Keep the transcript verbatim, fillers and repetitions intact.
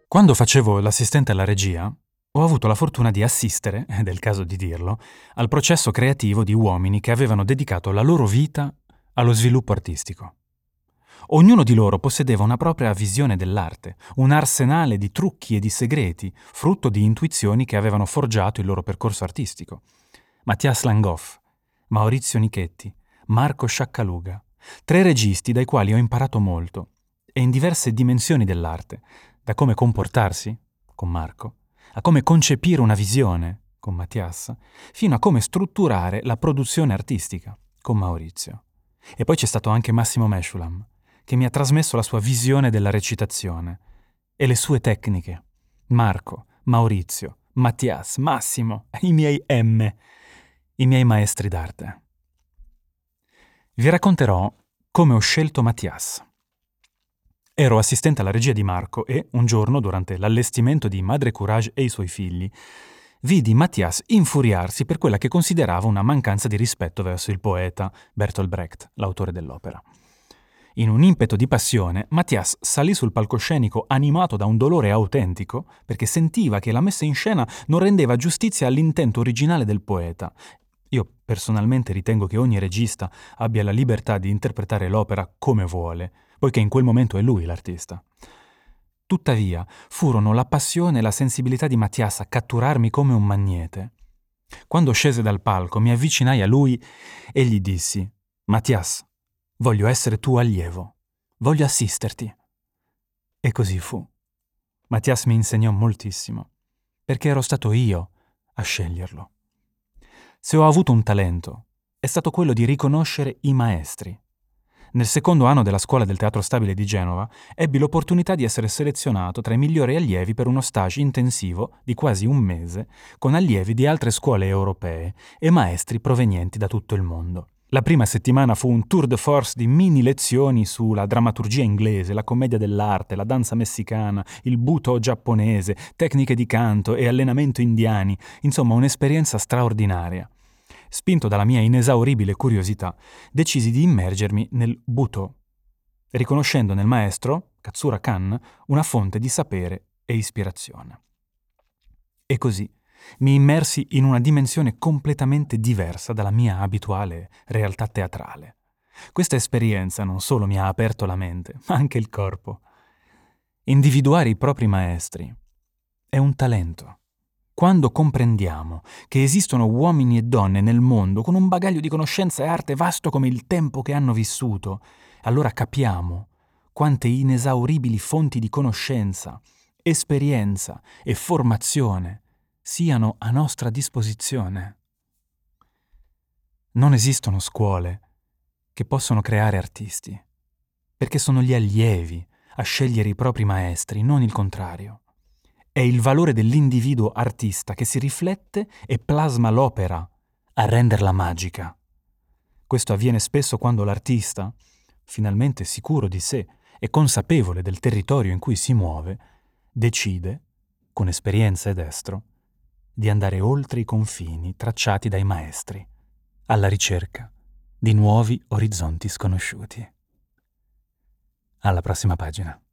Quando facevo l'assistente alla regia, ho avuto la fortuna di assistere, ed è il caso di dirlo, al processo creativo di uomini che avevano dedicato la loro vita allo sviluppo artistico. Ognuno di loro possedeva una propria visione dell'arte, un arsenale di trucchi e di segreti, frutto di intuizioni che avevano forgiato il loro percorso artistico. Mattias Langhoff, Maurizio Nichetti, Marco Sciaccaluga, tre registi dai quali ho imparato molto, e in diverse dimensioni dell'arte, da come comportarsi, con Marco, a come concepire una visione, con Mattias, fino a come strutturare la produzione artistica, con Maurizio. E poi c'è stato anche Massimo Meshulam, che mi ha trasmesso la sua visione della recitazione e le sue tecniche. Marco, Maurizio, Mattias, Massimo, i miei M, i miei maestri d'arte. Vi racconterò come ho scelto Mattias. Ero assistente alla regia di Marco e, un giorno, durante l'allestimento di Madre Courage e i suoi figli, vidi Mattias infuriarsi per quella che considerava una mancanza di rispetto verso il poeta Bertolt Brecht, l'autore dell'opera. In un impeto di passione, Mattias salì sul palcoscenico animato da un dolore autentico perché sentiva che la messa in scena non rendeva giustizia all'intento originale del poeta. Io personalmente ritengo che ogni regista abbia la libertà di interpretare l'opera come vuole, poiché in quel momento è lui l'artista. Tuttavia, furono la passione e la sensibilità di Mattias a catturarmi come un magnete. Quando scese dal palco, mi avvicinai a lui e gli dissi: «Mattias, voglio essere tuo allievo, voglio assisterti». E così fu. Mattias mi insegnò moltissimo, perché ero stato io a sceglierlo. Se ho avuto un talento, è stato quello di riconoscere i maestri. Nel secondo anno della Scuola del Teatro Stabile di Genova ebbi l'opportunità di essere selezionato tra i migliori allievi per uno stage intensivo di quasi un mese con allievi di altre scuole europee e maestri provenienti da tutto il mondo. La prima settimana fu un tour de force di mini lezioni sulla drammaturgia inglese, la commedia dell'arte, la danza messicana, il buto giapponese, tecniche di canto e allenamento indiani, insomma un'esperienza straordinaria. Spinto dalla mia inesauribile curiosità, decisi di immergermi nel Buto, riconoscendo nel maestro, Katsura Kan, una fonte di sapere e ispirazione. E così mi immersi in una dimensione completamente diversa dalla mia abituale realtà teatrale. Questa esperienza non solo mi ha aperto la mente, ma anche il corpo. Individuare i propri maestri è un talento. Quando comprendiamo che esistono uomini e donne nel mondo con un bagaglio di conoscenza e arte vasto come il tempo che hanno vissuto, allora capiamo quante inesauribili fonti di conoscenza, esperienza e formazione siano a nostra disposizione. Non esistono scuole che possono creare artisti, perché sono gli allievi a scegliere i propri maestri, non il contrario. È il valore dell'individuo artista che si riflette e plasma l'opera a renderla magica. Questo avviene spesso quando l'artista, finalmente sicuro di sé e consapevole del territorio in cui si muove, decide, con esperienza ed estro, di andare oltre i confini tracciati dai maestri, alla ricerca di nuovi orizzonti sconosciuti. Alla prossima pagina.